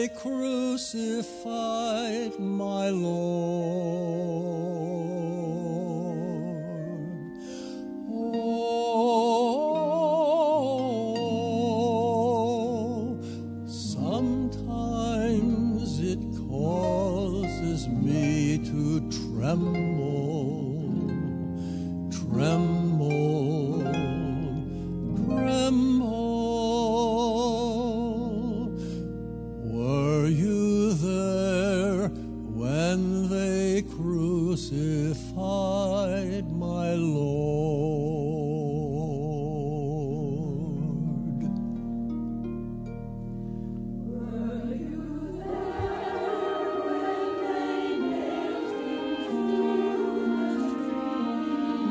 they crucified my Lord. Oh, sometimes it causes me to tremble, tremble, tremble. Were you there when they crucified my Lord? Were you there when they nailed him to the tree?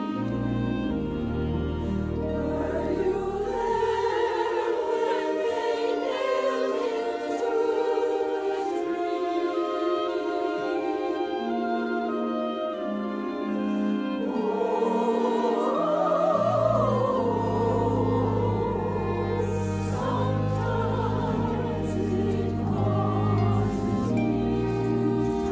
Were you there when they nailed him to Sometimes it causes me to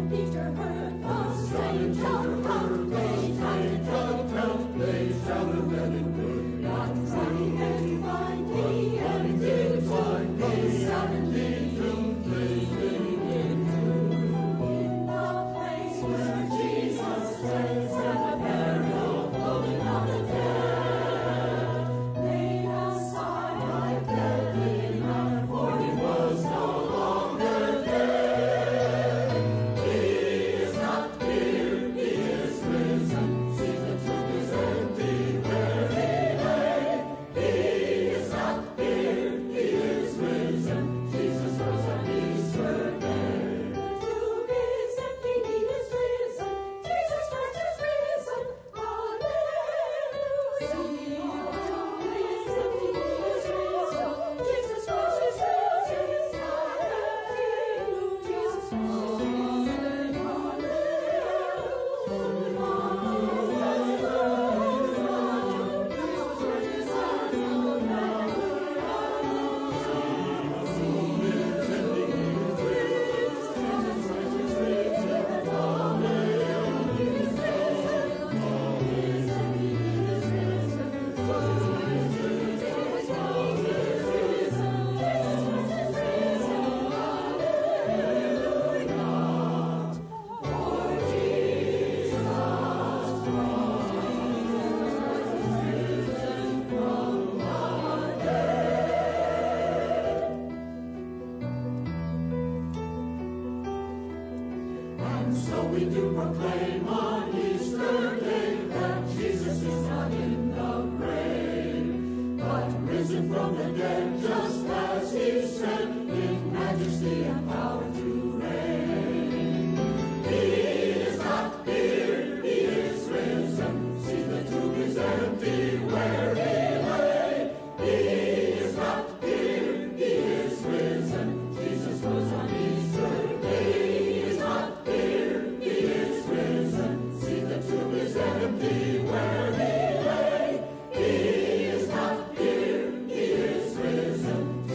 Peter heard the saying, "Come, they shouted, let it be." God running and find me, and did find me, suddenly to place me in the place where Jesus lays at the burial, floating on the dead. Laid aside my deadly knife, for he was no longer dead. He is not here, he is risen. See, the tomb is empty where he lay. He is not here, he is risen. Jesus rose on Easter Day. The tomb is empty, he is risen. Jesus Christ is risen. Hallelujah. See, the tomb is empty, he is risen. Jesus Christ is risen. Hallelujah. Jesus Christ is risen. And so we do proclaim on Easter Day that Jesus is not in the grave, but risen from the dead, just as he said, in majesty and power to reign. He is not here, he is risen. See, the tomb is empty where he lay. He is not here, he is risen. Jesus rose on Easter Day. He is not here, he is risen. See, the tomb is empty where he lay. He is not here, he is risen.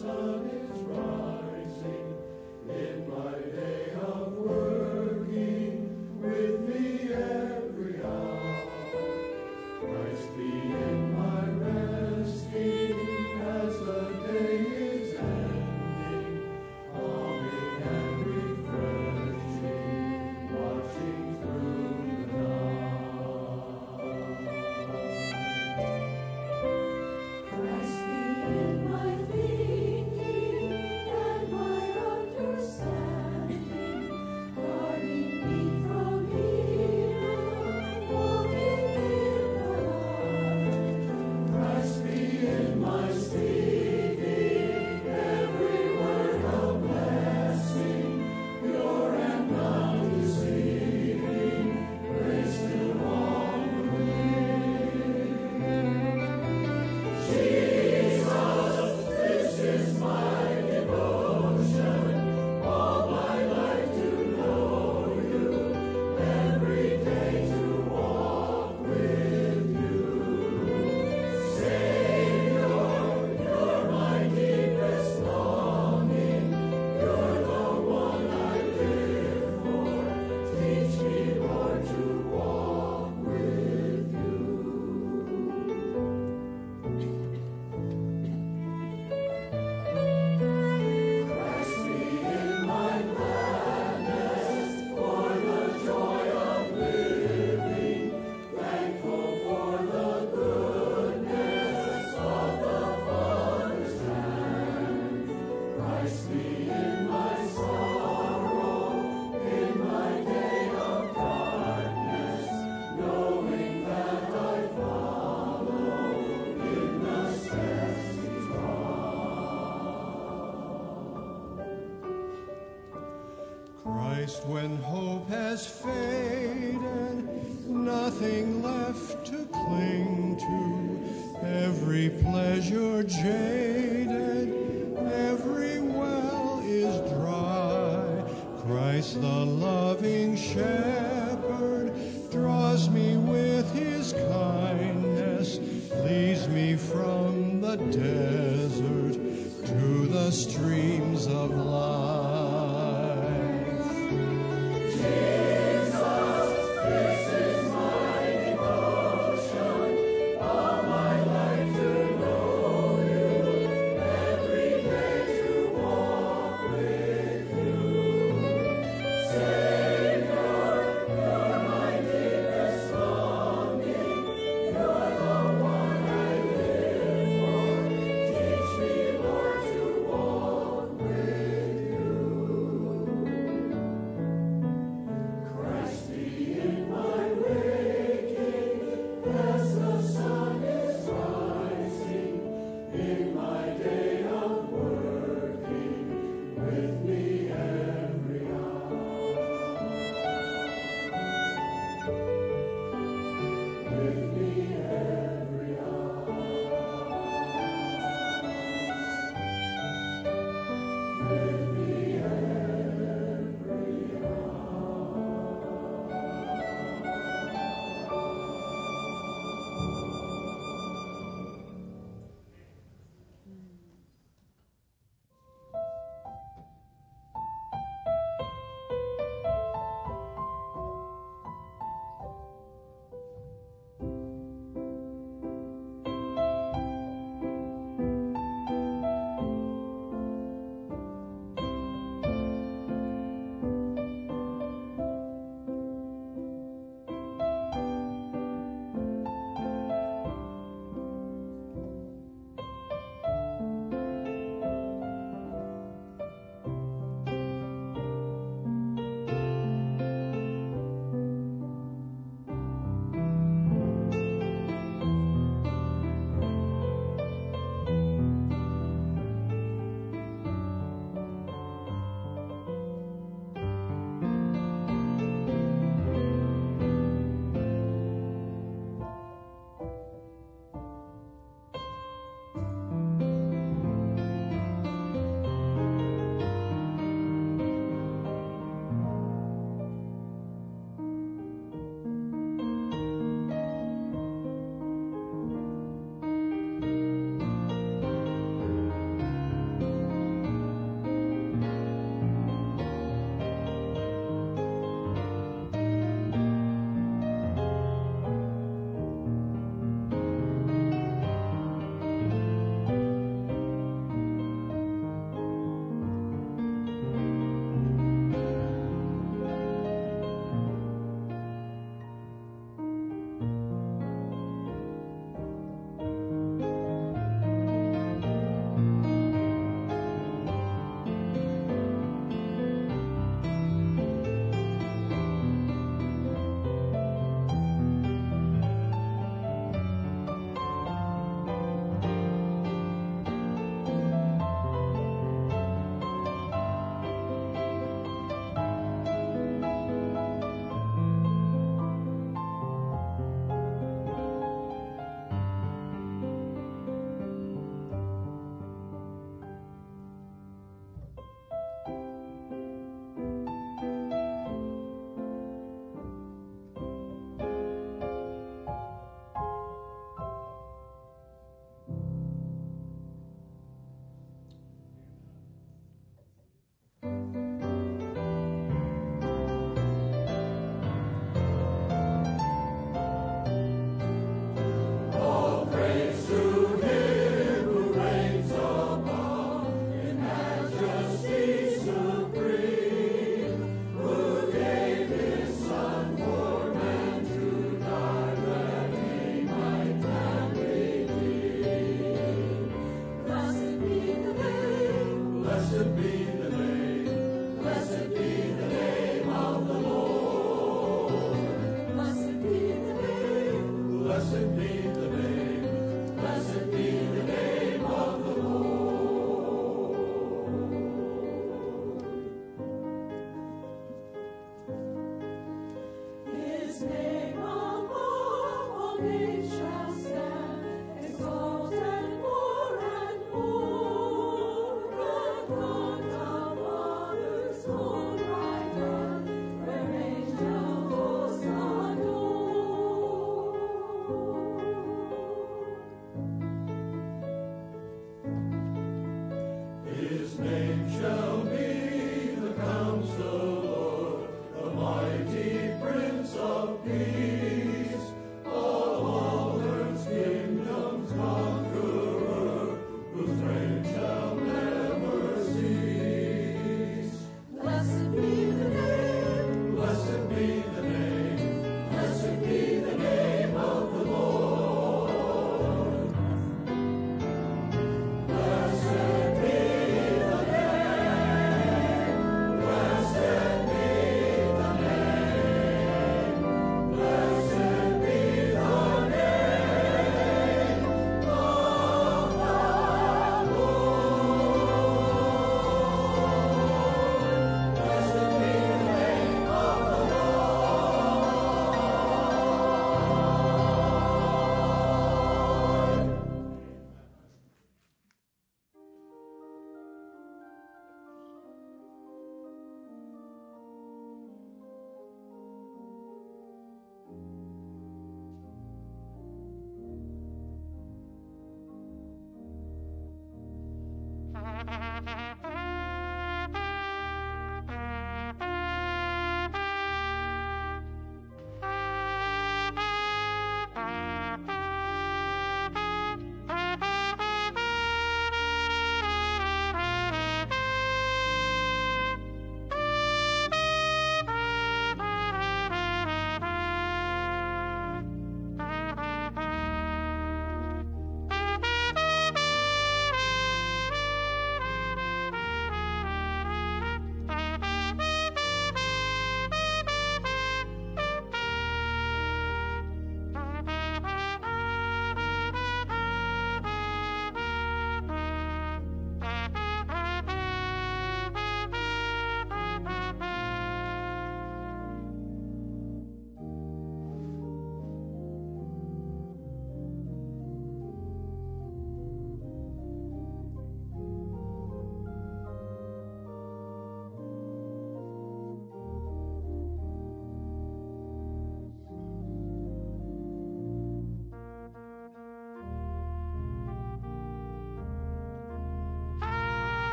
sun is rising in my day of working with me every hour. Christ be in my resting as the day is ending, calming and refreshing, watching through the night. Christ be in my thinking and my understanding, guarding me from evil, walking in the light. Christ be in my speaking, every word a blessing, pure and undeceiving, grace to all who Jesus, this is my devotion, all my life to know you, every day to walk with you. Savior, you're my deepest longing, you're the one I live for. Teach me, Lord, to walk with you. Christ be in my gladness, for the joy of living, thankful for the goodness of the Father's hand. Christ be in my sorrow, in my day of darkness, knowing that I follow in the steps He trod. Christ, when hope has faded, nothing left to cling to, every pleasure jaded, every well is dry. Christ, the loving shepherd, draws me with his kindness, leads me from the desert to the streams of life. Teach me, Lord, to walk with you.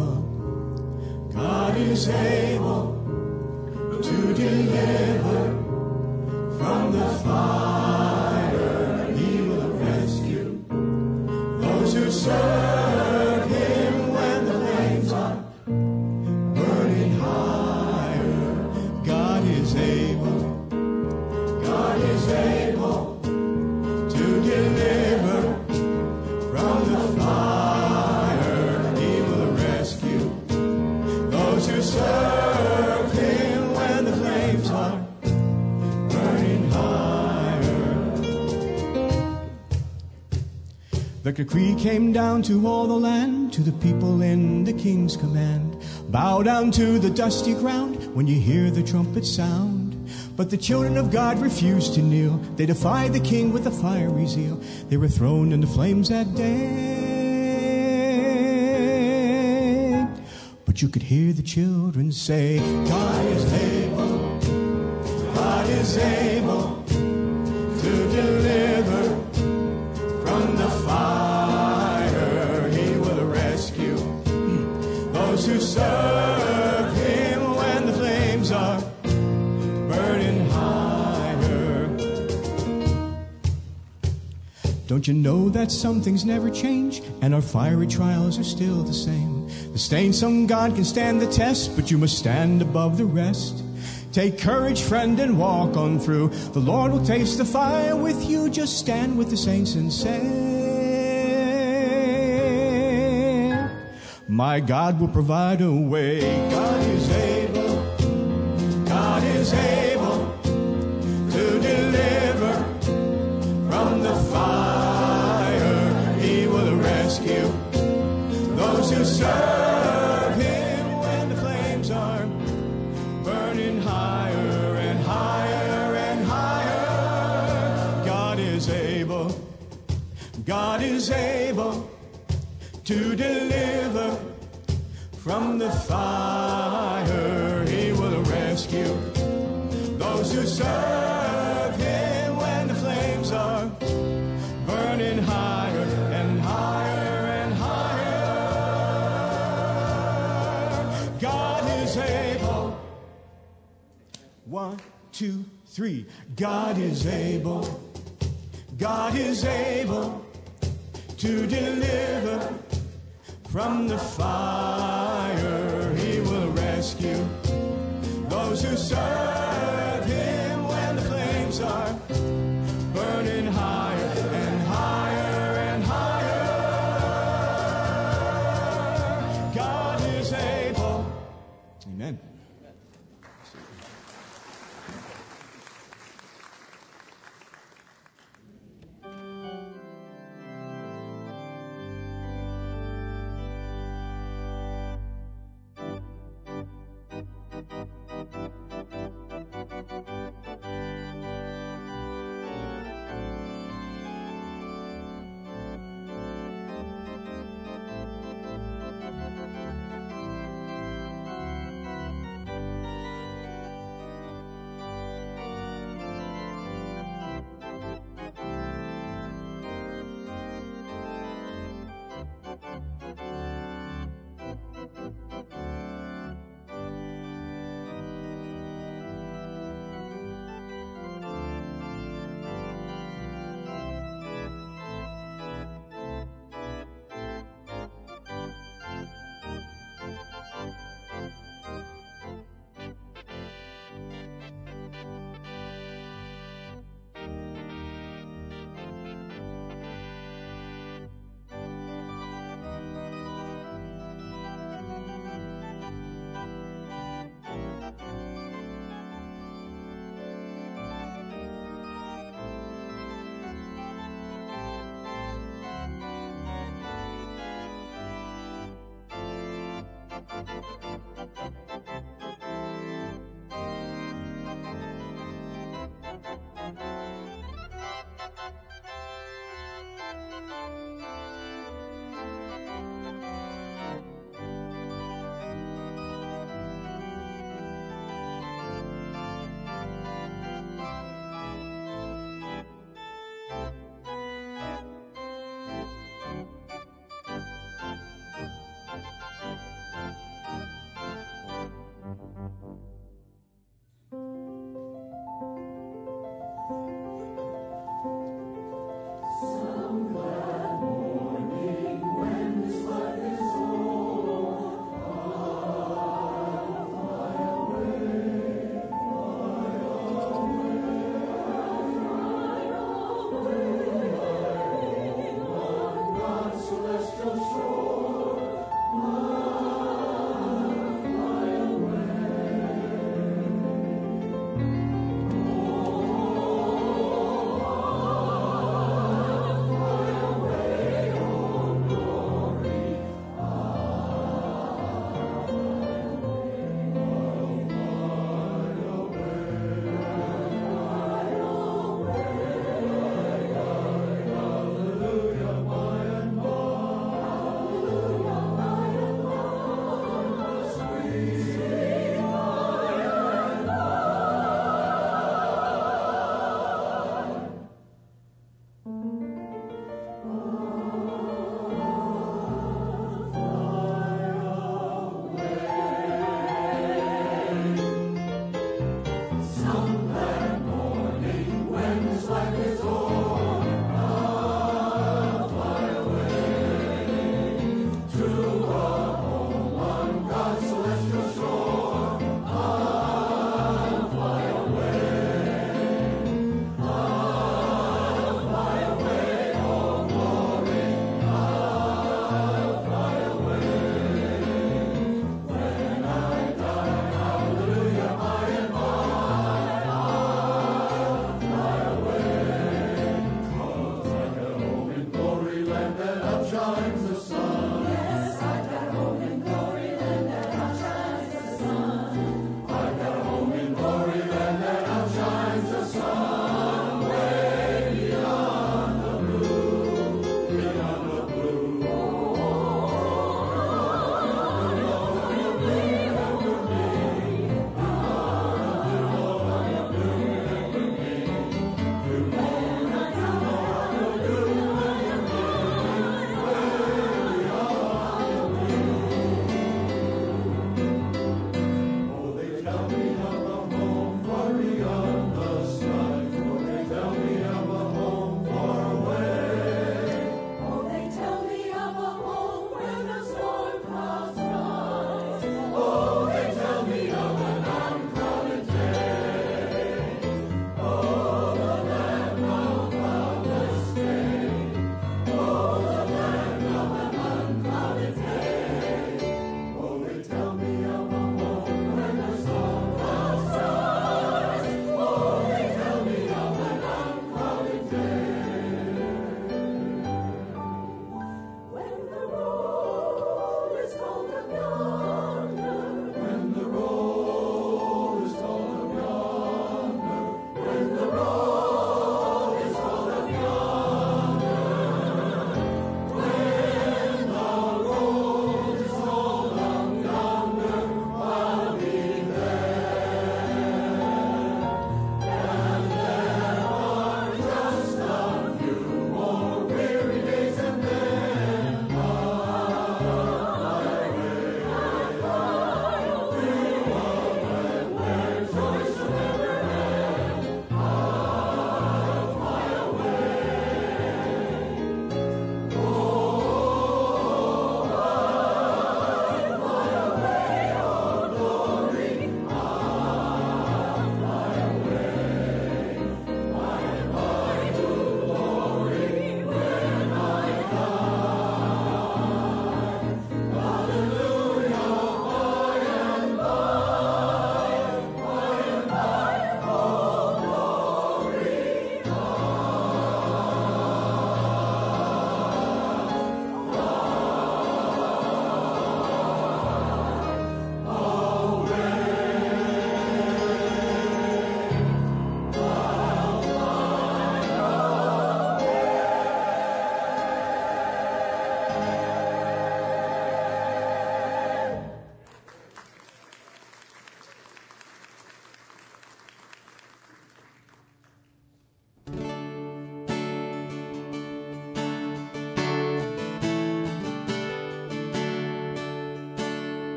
able. God is able to deliver from the fire. He will rescue those who serve Him when the flames are burning higher. God is able. God is able to deliver from the fire. He will rescue those who serve Him when the flames are burning higher. The decree came down to all the land, to the people in the king's command. Bow down to the dusty ground when you hear the trumpet sound. But the children of God refused to kneel. They defied the king with a fiery zeal. They were thrown into flames that day. But you could hear the children say, God is able, God is able to deliver from the fire. He will rescue those who serve Him when the flames are burning higher. Don't you know that some things never change, and our fiery trials are still the same? The saints on God can stand the test, but you must stand above the rest. Take courage, friend, and walk on through. The Lord will taste the fire with you. Just stand with the saints and say, my God will provide a way. God is able, God is able to deliver from the fire. He will rescue those who serve Him when the flames are burning higher and higher and higher. God is able, God is able to deliver from the fire. He will rescue those who serve Him when the flames are burning higher and higher and higher. God is able. 1, 2, 3. God is able. God is able to deliver from the fire. He will rescue those who serve Him when the flames are burning higher and higher and higher. God is able. Amen.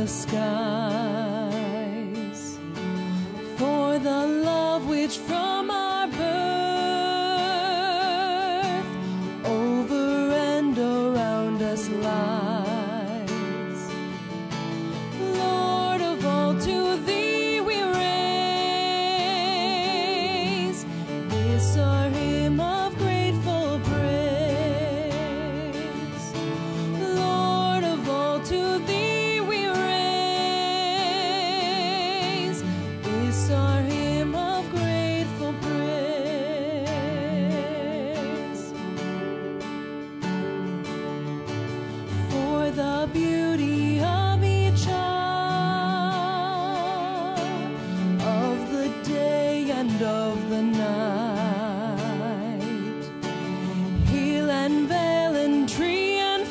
the skies, for the love which from our birth over and around us lies. Lord of all, to thee we raise this our hymn of grateful praise. Lord of all, to thee we raise this our hymn of grateful praise. For the beauty of each hour, of the day and of the night, hill and vale and tree and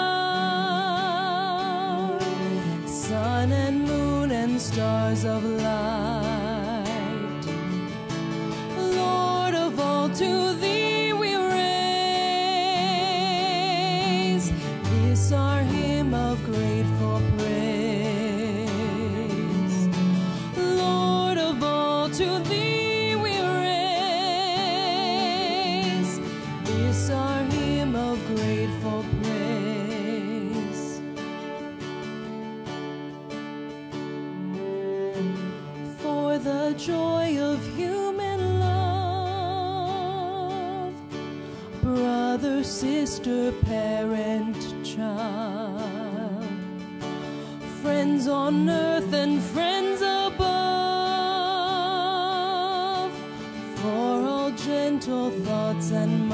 flower, sun and moon and stars of light. Lord of all, to thee we raise this our hymn of grateful praise. Lord of all, to thee we raise this our hymn of grateful praise. For the joy of human love, brother, sister, parent, child, friends on earth and friends above, for all gentle thoughts and